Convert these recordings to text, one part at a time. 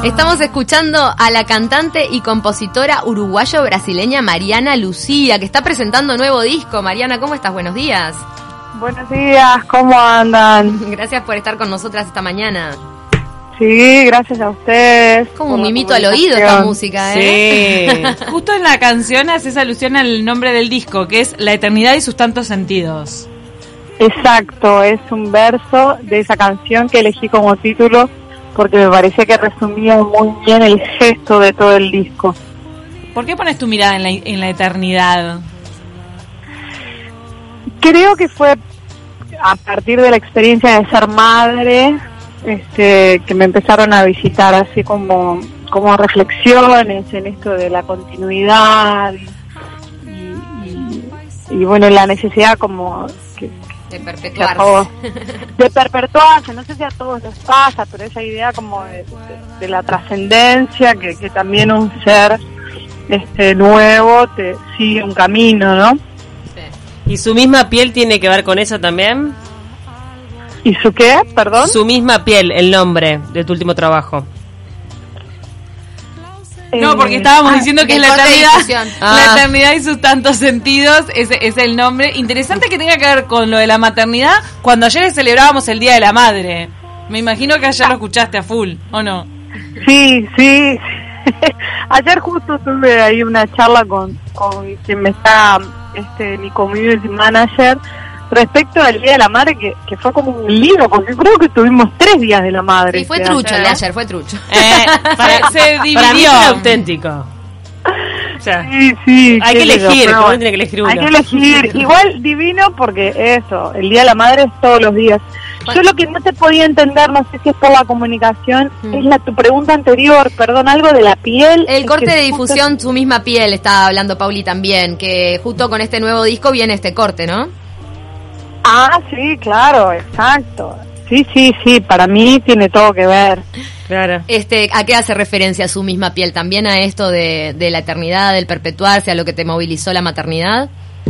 Estamos escuchando a la cantante y compositora uruguayo-brasileña Mariana Lucía, que está presentando nuevo disco. Mariana, ¿cómo estás? Buenos días. Buenos días, ¿cómo andan? Gracias por estar con nosotras esta mañana. Sí, gracias a ustedes. Como un mimito al oído esta música, ¿eh? Sí. Justo en la canción haces alusión al nombre del disco, que es La eternidad y sus tantos sentidos. Exacto, es un verso de esa canción que elegí como título porque me parecía que resumía muy bien el gesto de todo el disco. ¿Por qué pones tu mirada en la eternidad? Creo que fue a partir de la experiencia de ser madre, que me empezaron a visitar así como reflexiones en esto de la continuidad y bueno, la necesidad como de perpetuarse. De perpetuarse, no sé si a todos les pasa, pero esa idea como de la trascendencia, que también un ser nuevo te sigue un camino, ¿no? ¿Y su misma piel tiene que ver con eso también? ¿Y su qué? Perdón. Su misma piel, el nombre de tu último trabajo. No, porque estábamos diciendo que es la eternidad, la eternidad y sus tantos sentidos, es el nombre. Interesante que tenga que ver con lo de la maternidad, cuando ayer celebrábamos el Día de la Madre. Me imagino que ayer lo escuchaste a full, ¿o no? Sí. Ayer justo tuve ahí una charla con quien me está, mi community manager, respecto al Día de la Madre, que fue como un lío, porque creo que tuvimos 3 días de la madre. Sí, fue trucho el de ayer, fue trucho. Se dividió. Para mí fue auténtico. O sea, sí, hay que elegir, uno tiene que elegir uno. Hay que elegir, igual divino, porque eso, el Día de la Madre es todos los días. Yo lo que no te podía entender, no sé si es por la comunicación, es tu pregunta anterior, perdón, algo de la piel. El corte de difusión, su misma piel, estaba hablando Pauli también, que justo con este nuevo disco viene este corte, ¿no? Ah, sí, claro, exacto. Sí, para mí tiene todo que ver. Claro. ¿A qué hace referencia su misma piel? ¿También a esto de la eternidad, del perpetuarse, a lo que te movilizó la maternidad?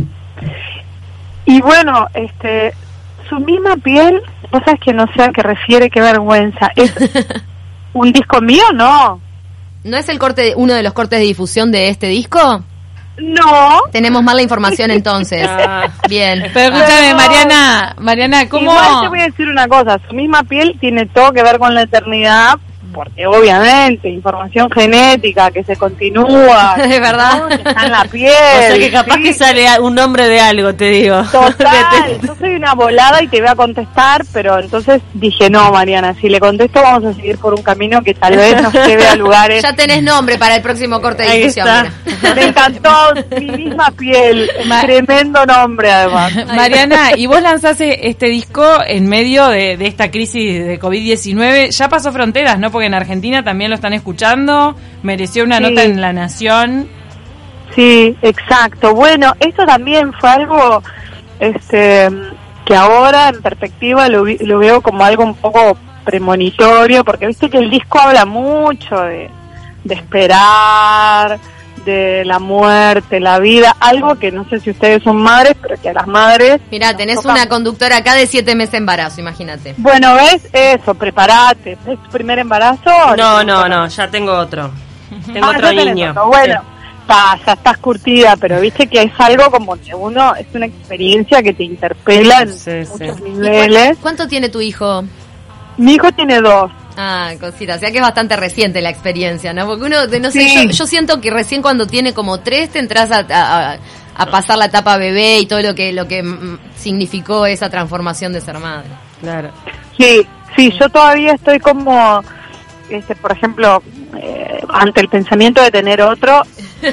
Y bueno, su misma piel, vos sabés que no sé a qué refiere, qué vergüenza. ¿Es un disco mío? No. ¿No es uno de los cortes de difusión de este disco? No. Tenemos mal la información entonces. Bien. Pero escúchame, Mariana, ¿cómo? Igual te voy a decir una cosa, su misma piel tiene todo que ver con la eternidad, porque obviamente información genética que se continúa, es verdad, ¿no? Que está en la piel. O sea que capaz que sale un nombre de algo, te digo. Total, yo soy una volada y te voy a contestar, pero entonces dije, no, Mariana, si le contesto vamos a seguir por un camino que tal vez nos lleve a lugares. Ya tenés nombre para el próximo corte de difusión. Me encantó, mi misma piel, tremendo nombre además. Mariana, y vos lanzaste este disco en medio de esta crisis de COVID-19, ya pasó fronteras, ¿no? Porque en Argentina también lo están escuchando, mereció una nota en La Nación. Sí, exacto. Bueno, esto también fue algo que ahora en perspectiva lo veo como algo un poco premonitorio, porque viste que el disco habla mucho de esperar, de la muerte, la vida, algo que no sé si ustedes son madres, pero que a las madres... Mirá, tenés una conductora acá de 7 meses de embarazo, imagínate. Bueno, ¿ves? Eso, prepárate. ¿Es tu primer embarazo? No, ya tengo otro. Tengo otro niño. Otro. Bueno, ya estás curtida, pero viste que es algo como que es una experiencia que te interpela en muchos niveles. ¿Cuánto tiene tu hijo? Mi hijo tiene 2. Ah, cosita, o sea que es bastante reciente la experiencia, ¿no? Porque uno, no sé, yo siento que recién cuando tiene como 3 te entras a pasar la etapa bebé y todo lo que significó esa transformación de ser madre. Claro. Sí, yo todavía estoy como, por ejemplo, ante el pensamiento de tener otro.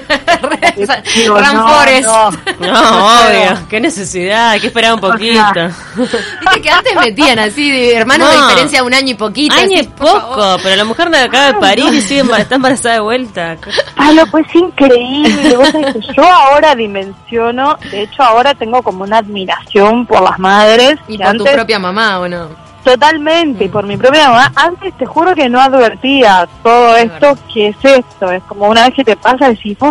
Ranfores. No, obvio. Qué necesidad, hay que esperar un poquito. Viste que antes metían así, de hermanos de diferencia de 1 año y poquito. Año y poco, pero la mujer acaba de parir y está embarazada de vuelta. Pues increíble. Vos sabés que yo ahora dimensiono, de hecho ahora tengo como una admiración por las madres. Y por tu propia mamá, ¿o no? Totalmente, por mi propia mamá. Antes te juro que no advertía todo esto, que es esto. Es como una vez que te pasa decís, ¿qué es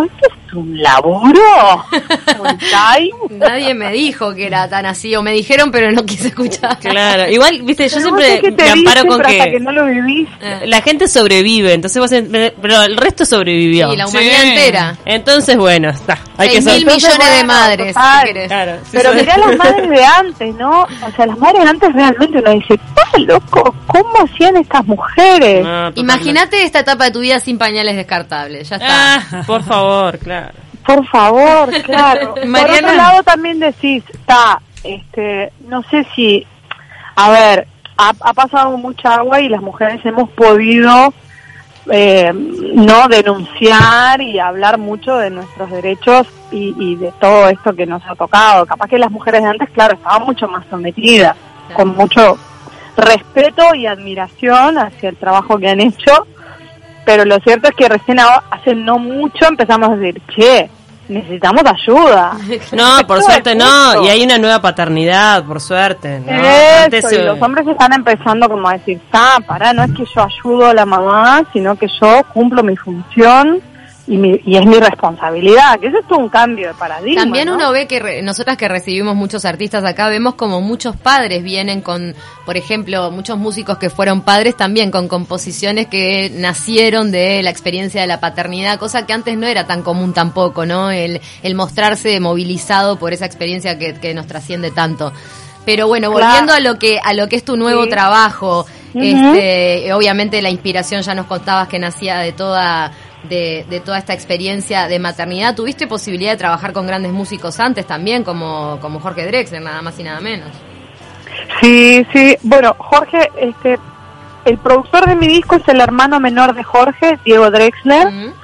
un laburo. Nadie me dijo que era tan así, o me dijeron, pero no quise escuchar. Claro, igual, viste, yo pero siempre no sé me amparo con hasta que no lo vivís. La gente sobrevive, entonces pero el resto sobrevivió. Sí, la humanidad entera. Entonces, bueno, está. Hay 6.000 millones de madres, si querés. Claro, pero mirá las madres de antes, ¿no? O sea, las madres de antes realmente uno dice, loco, ¿cómo hacían estas mujeres? No, imagínate esta etapa de tu vida sin pañales descartables, ya está. Por favor, claro. Por favor, claro. Mariana. Por otro lado también decís, no sé si, a ver, ha pasado mucha agua y las mujeres hemos podido no denunciar y hablar mucho de nuestros derechos y de todo esto que nos ha tocado. Capaz que las mujeres de antes, claro, estaban mucho más sometidas, con mucho respeto y admiración hacia el trabajo que han hecho, pero lo cierto es que recién hace no mucho empezamos a decir, necesitamos ayuda. No, por suerte no, y hay una nueva paternidad, por suerte, ¿no? Eso, y los hombres están empezando como a decir, no es que yo ayudo a la mamá, sino que yo cumplo mi función y es mi responsabilidad, que eso es todo un cambio de paradigma. También, ¿no? Uno ve que nosotras que recibimos muchos artistas acá, vemos como muchos padres vienen con, por ejemplo, muchos músicos que fueron padres también con composiciones que nacieron de la experiencia de la paternidad, cosa que antes no era tan común tampoco, ¿no? El mostrarse movilizado por esa experiencia que nos trasciende tanto. Pero bueno, volviendo a lo que es tu nuevo trabajo, obviamente la inspiración ya nos contabas que nacía de toda esta experiencia de maternidad. ¿Tuviste posibilidad de trabajar con grandes músicos antes también, como Jorge Drexler, nada más y nada menos? Sí, bueno, Jorge, el productor de mi disco es el hermano menor de Jorge, Diego Drexler.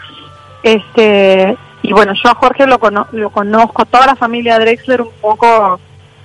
Y bueno, yo a Jorge lo conozco, toda la familia Drexler un poco.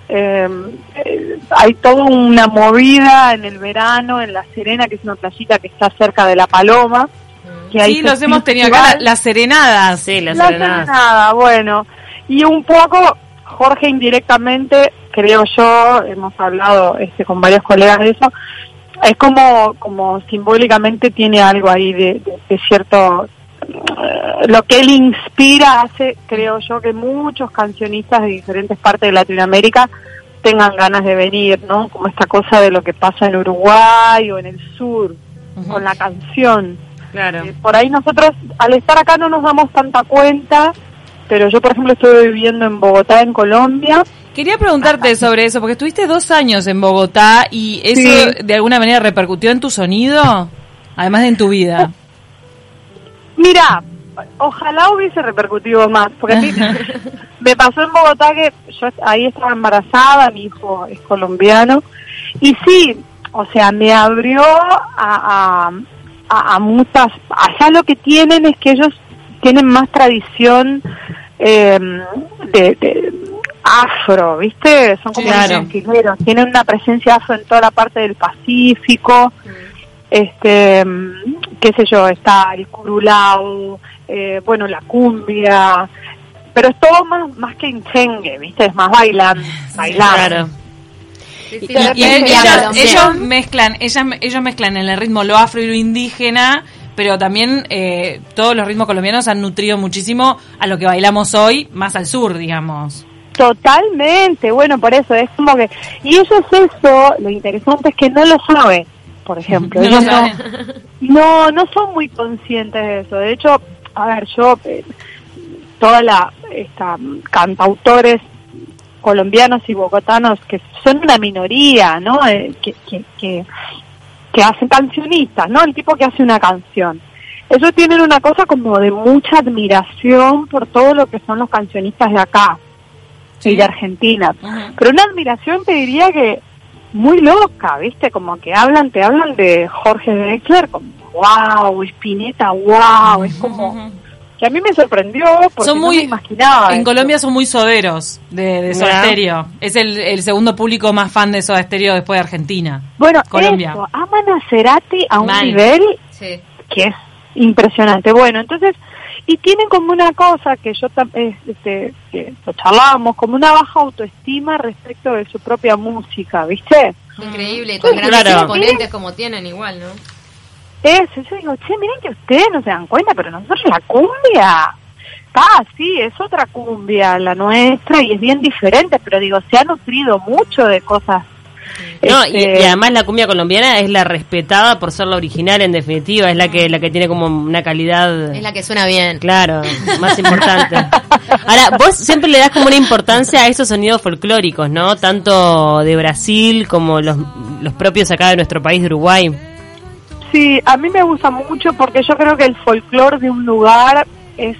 Hay toda una movida en el verano en La Serena, que es una playita que está cerca de La Paloma. Sí, los hemos tenido acá, las serenadas. Sí, las serenadas. Serenada, bueno. Y un poco, Jorge indirectamente, creo yo, hemos hablado con varios colegas de eso, es como simbólicamente tiene algo ahí de cierto... lo que él inspira hace, creo yo, que muchos cancionistas de diferentes partes de Latinoamérica tengan ganas de venir, ¿no? Como esta cosa de lo que pasa en Uruguay o en el sur, con la canción. Claro. Por ahí nosotros, al estar acá, no nos damos tanta cuenta, pero yo, por ejemplo, estoy viviendo en Bogotá, en Colombia. Quería preguntarte sobre eso, porque estuviste 2 años en Bogotá y eso de alguna manera repercutió en tu sonido, además de en tu vida. Mira, ojalá hubiese repercutido más, porque me pasó en Bogotá que yo ahí estaba embarazada, mi hijo es colombiano, y sí, o sea, me abrió a muchas... Allá lo que tienen es que ellos tienen más tradición de afro, ¿viste? Son como tranquileros, tienen una presencia afro en toda la parte del Pacífico. Qué sé yo, está el curulao, bueno, la cumbia, pero es todo más que inchengue, ¿viste? Es más bailar. Claro. Y ellos mezclan en el ritmo lo afro y lo indígena, pero también todos los ritmos colombianos han nutrido muchísimo a lo que bailamos hoy, más al sur, digamos. Totalmente, bueno, por eso es como que... Y ellos eso, lo interesante es que no lo saben, por ejemplo. Ellos no son muy conscientes de eso. De hecho, a ver, yo, cantautores colombianos y bogotanos que son una minoría, ¿no? Que hacen cancionistas, ¿no? El tipo que hace una canción. Ellos tienen una cosa como de mucha admiración por todo lo que son los cancionistas de acá y de Argentina. Pero una admiración, te diría que muy loca, ¿viste? Como que te hablan de Jorge Drexler como wow, Spinetta, wow, es como... que a mí me sorprendió porque no me imaginaba. En Colombia son muy soderos de Soda Stereo. Es el segundo público más fan de Soda Stereo después de Argentina. Bueno, Colombia. Eso, aman a Cerati a un nivel que es impresionante. Bueno, entonces, y tienen como una cosa que yo que lo charlábamos, como una baja autoestima respecto de su propia música, ¿viste? Increíble, con grandes exponentes como tienen igual, ¿no? Yo digo, miren que ustedes no se dan cuenta, pero nosotros la cumbia Sí, es otra cumbia la nuestra y es bien diferente, pero digo, se ha nutrido mucho de cosas. No, y además la cumbia colombiana es la respetada por ser la original, en definitiva, es la que tiene como una calidad. Es la que suena bien. Claro, más importante. Ahora, vos siempre le das como una importancia a esos sonidos folclóricos, ¿no? Tanto de Brasil como los propios acá de nuestro país, de Uruguay. Sí, a mí me gusta mucho porque yo creo que el folclore de un lugar es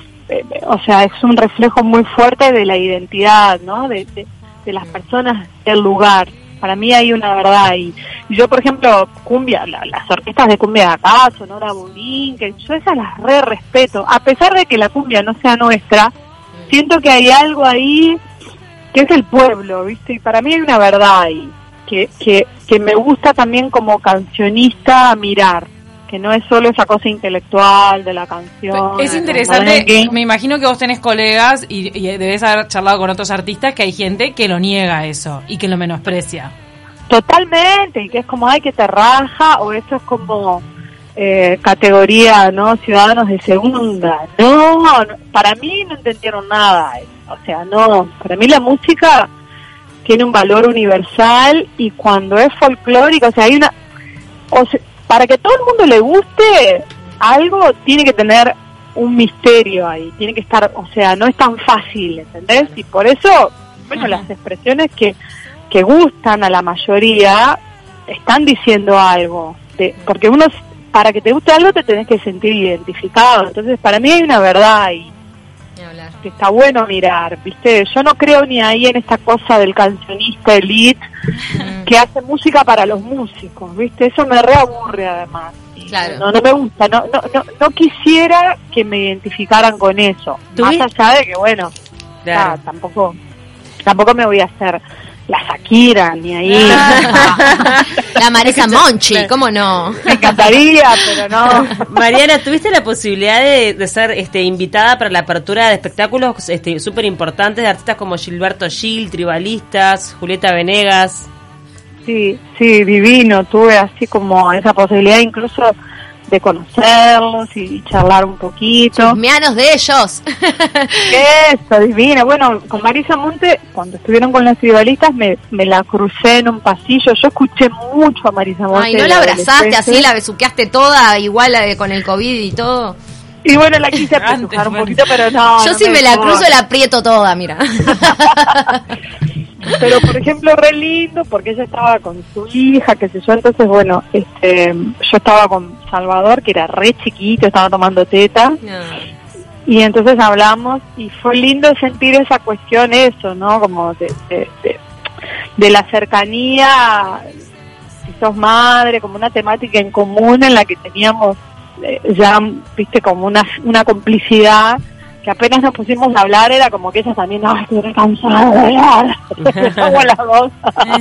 un reflejo muy fuerte de la identidad, ¿no? De las personas del lugar. Para mí hay una verdad ahí. Y yo, por ejemplo, cumbia, las orquestas de cumbia de acá, Sonora Bonín, que yo esas las respeto. A pesar de que la cumbia no sea nuestra, siento que hay algo ahí que es el pueblo, ¿viste? Y para mí hay una verdad ahí, que me gusta también como cancionista mirar. Que no es solo esa cosa intelectual de la canción. Es interesante, me imagino que vos tenés colegas y debes haber charlado con otros artistas que hay gente que lo niega eso y que lo menosprecia. Totalmente, y que es como, ay, que te raja, o eso es como categoría, ¿no? Ciudadanos de segunda. No, para mí no entendieron nada. O sea, no, para mí la música tiene un valor universal y cuando es folclórico, o sea, hay una... para que todo el mundo le guste algo, tiene que tener un misterio ahí, tiene que estar, o sea, no es tan fácil, ¿entendés? Y por eso, bueno, las expresiones que gustan a la mayoría están diciendo algo, porque uno, para que te guste algo, te tenés que sentir identificado. Entonces, para mí hay una verdad ahí, que está bueno mirar, ¿viste? Yo no creo ni ahí en esta cosa del cancionista elite que hace música para los músicos, ¿viste? Eso me reaburre además. Claro. No me gusta, no quisiera que me identificaran con eso. Más allá de que, bueno, claro, tampoco me voy a hacer la Shakira, ni ahí. La Marisa Monchi, ¿cómo no? Me encantaría, pero no. Mariana, ¿tuviste la posibilidad de ser invitada para la apertura de espectáculos súper importantes de artistas como Gilberto Gil, Tribalistas, Julieta Venegas? Sí, divino. Tuve así como esa posibilidad incluso de conocerlos y charlar un poquito. Chusmeanos de ellos. Eso, divina. Bueno, con Marisa Monte, cuando estuvieron con los Tribalistas, me la crucé en un pasillo. Yo escuché mucho a Marisa Monte. Ay, ¿no la abrazaste así, la besuqueaste toda, igual la de con el COVID y todo? Y bueno, la quise apresujar un poquito, pero no. Yo si me la cruzo la aprieto toda, mira. Pero, por ejemplo, re lindo, porque ella estaba con su hija, qué sé yo, entonces, bueno, yo estaba con Salvador, que era re chiquito, estaba tomando teta, No. y entonces hablamos, y fue lindo sentir esa cuestión, eso, ¿no? Como de la cercanía, si sos madre, como una temática en común en la que teníamos ya, viste, como una complicidad, que apenas nos pusimos a hablar era como que ella también, estoy cansada de hablar, como las dos.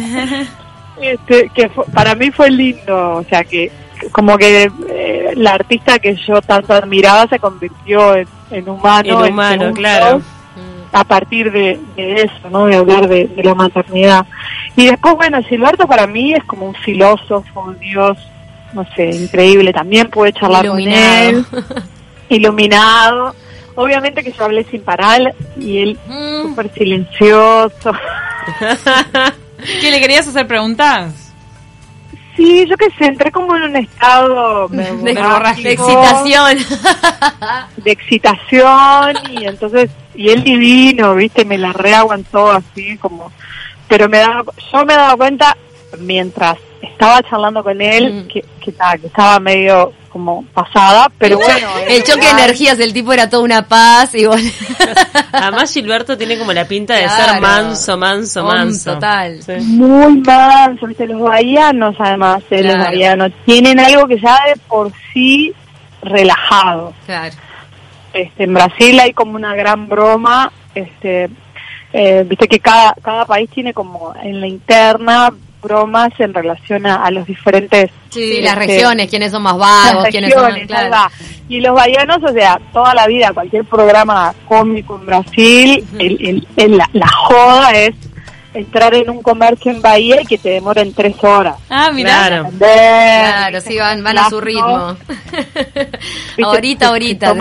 Para mí fue lindo, o sea que como que la artista que yo tanto admiraba se convirtió en humano. En humano, claro. A partir de eso, ¿no? De hablar de la maternidad. Y después, bueno, Gilberto para mí es como un filósofo, Dios, no sé, increíble. También pude charlar con él. Iluminado. Obviamente que yo hablé sin parar y él súper silencioso. ¿Qué, le querías hacer preguntas? Sí, yo qué sé, entré como en un estado de excitación. De excitación, y entonces, y él divino, viste, me la reaguantó así como, pero yo me daba cuenta mientras estaba charlando con él que estaba medio como pasada, pero bueno. El choque de energías, el tipo era toda una paz y bueno. Además Gilberto tiene como la pinta de ser manso. Total. Sí. Muy manso, viste, los bahianos además, los bahianos tienen algo que ya de por sí relajado. Claro. En Brasil hay como una gran broma, viste que cada país tiene como en la interna bromas en relación a los diferentes... Sí, las regiones, quiénes son más vagos, quiénes son... Claro. Y los bahianos, o sea, toda la vida, cualquier programa cómico en Brasil, la joda es entrar en un comercio en Bahía y que te demoren 3 horas. Ah, mirá. Claro, sí, van a su ritmo. Ahorita.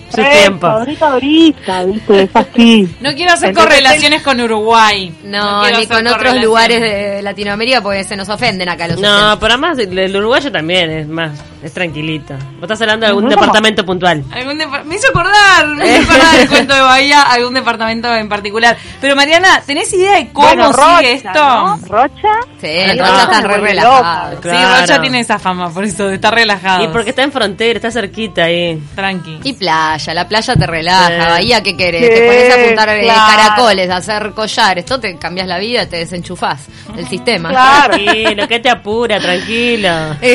su tiempo. Ahorita, ¿viste? Es así. No quiero hacer correlaciones con Uruguay. No ni con otros lugares de Latinoamérica porque se nos ofenden acá los oyentes. No, pero además el uruguayo también es tranquilito. Vos estás hablando de algún departamento puntual. Me hizo acordar el cuento de Bahía, algún departamento en particular. Pero Mariana, ¿tenés idea de cómo sigue esto? ¿No? ¿Rocha? Sí, Rocha está re relajado. Claro. Sí, Rocha tiene esa fama, por eso, de estar relajado. Y porque está en frontera, está cerquita ahí. Tranqui. Y playa, la playa te relaja. Bahía, ¿qué querés? Sí, te pones a apuntar caracoles, a hacer collares, esto te cambias la vida, te desenchufás del sistema. Claro. Tranquilo, que te apura, tranquilo.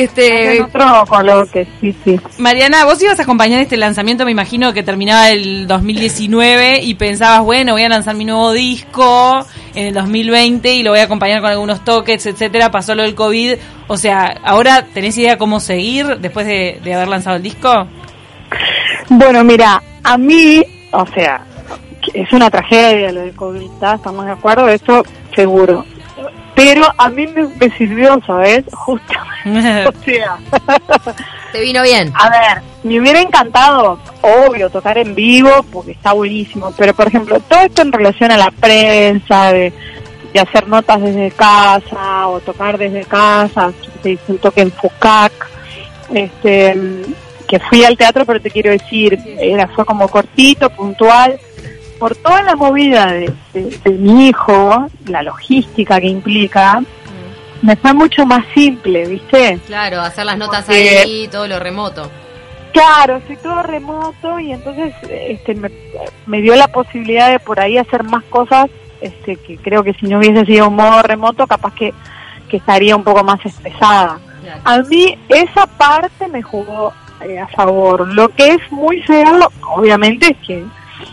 Sí. Mariana, vos ibas a acompañar este lanzamiento, me imagino que terminaba el 2019 y pensabas, bueno, voy a lanzar mi nuevo disco en el 2020 y lo voy a acompañar con algunos toques, etcétera. Pasó lo del COVID, o sea, ¿ahora tenés idea cómo seguir después de haber lanzado el disco? Bueno, mira, a mí, o sea, es una tragedia lo del COVID, estamos de acuerdo, eso seguro. Pero a mí me sirvió, ¿sabes? Justamente, o sea... ¿Te vino bien? A ver, me hubiera encantado, obvio, tocar en vivo, porque está buenísimo, pero por ejemplo, todo esto en relación a la prensa, de hacer notas desde casa, o tocar desde casa, se hizo un toque en Fucac, que fui al teatro, pero te quiero decir, fue como cortito, puntual, por toda la movida de mi hijo, la logística que implica, me fue mucho más simple, ¿viste? Claro, hacer las notas ahí, todo lo remoto. Claro, soy todo remoto y entonces me dio la posibilidad de por ahí hacer más cosas que creo que si no hubiese sido un modo remoto, capaz que estaría un poco más estresada. Claro. A mí esa parte me jugó a favor. Lo que es muy feo, obviamente, es que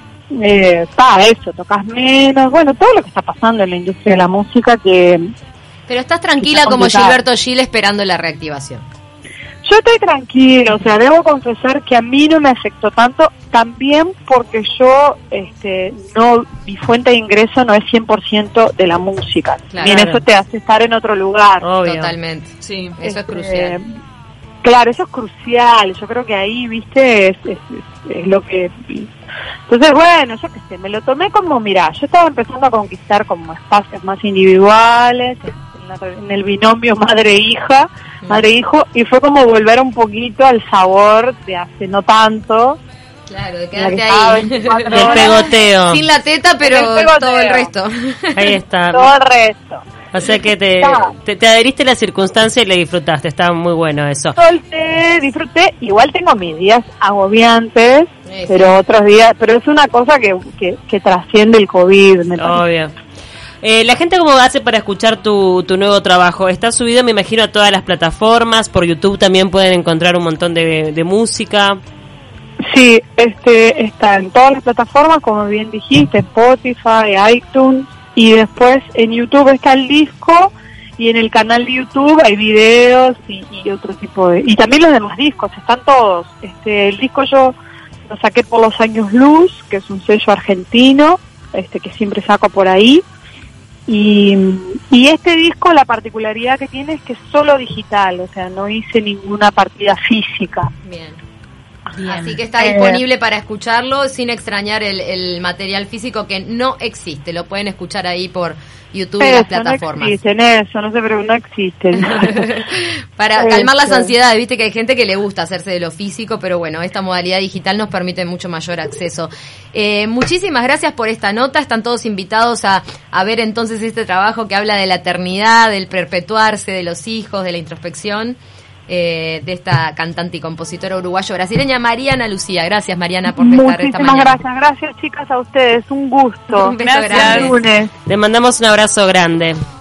eso, tocas menos, bueno, todo lo que está pasando en la industria de la música que... Pero estás tranquila como Gilberto Gil esperando la reactivación. Yo estoy tranquila, o sea, debo confesar que a mí no me afectó tanto, también porque yo, mi fuente de ingreso no es 100% de la música. Claro. Bien, eso te hace estar en otro lugar. Obvio. Totalmente. Sí, eso es crucial. Claro, eso es crucial. Yo creo que ahí, viste, es lo que... Entonces, bueno, yo qué sé, me lo tomé como, mirá, yo estaba empezando a conquistar como espacios más individuales, en el binomio madre-hijo, y fue como volver un poquito al sabor de hace no tanto. Claro, de quedarte ahí. Del pegoteo. Sin la teta, pero todo el resto. Ahí está. Todo el resto. O sea que te adheriste a la circunstancia y le disfrutaste, está muy bueno eso. Disfruté, igual tengo mis días agobiantes, sí, pero otros días, pero es una cosa que trasciende el COVID, me parece. Obvio. La gente, ¿cómo hace para escuchar tu nuevo trabajo? Está subido, me imagino, a todas las plataformas, por YouTube también pueden encontrar un montón de música. Sí, está en todas las plataformas, como bien dijiste, Spotify, iTunes, y después en YouTube está el disco, y en el canal de YouTube hay videos y otro tipo de... Y también los demás discos, están todos. El disco yo lo saqué por Los Años Luz, que es un sello argentino, que siempre saco por ahí. Y este disco, la particularidad que tiene es que es solo digital, o sea, no hice ninguna partida física. Bien. Así que está disponible para escucharlo sin extrañar el material físico que no existe. Lo pueden escuchar ahí por YouTube y las plataformas. No existen eso, no sé, pero no existen. Para calmar las ansiedades, viste que hay gente que le gusta hacerse de lo físico, pero bueno, esta modalidad digital nos permite mucho mayor acceso. Muchísimas gracias por esta nota. Están todos invitados a ver entonces este trabajo que habla de la eternidad, del perpetuarse, de los hijos, de la introspección. De esta cantante y compositora uruguayo-brasileña Mariana Lucía. Gracias, Mariana, por estar esta mañana. Gracias chicas, a ustedes, un gusto. Un beso grande. Te mandamos un abrazo grande.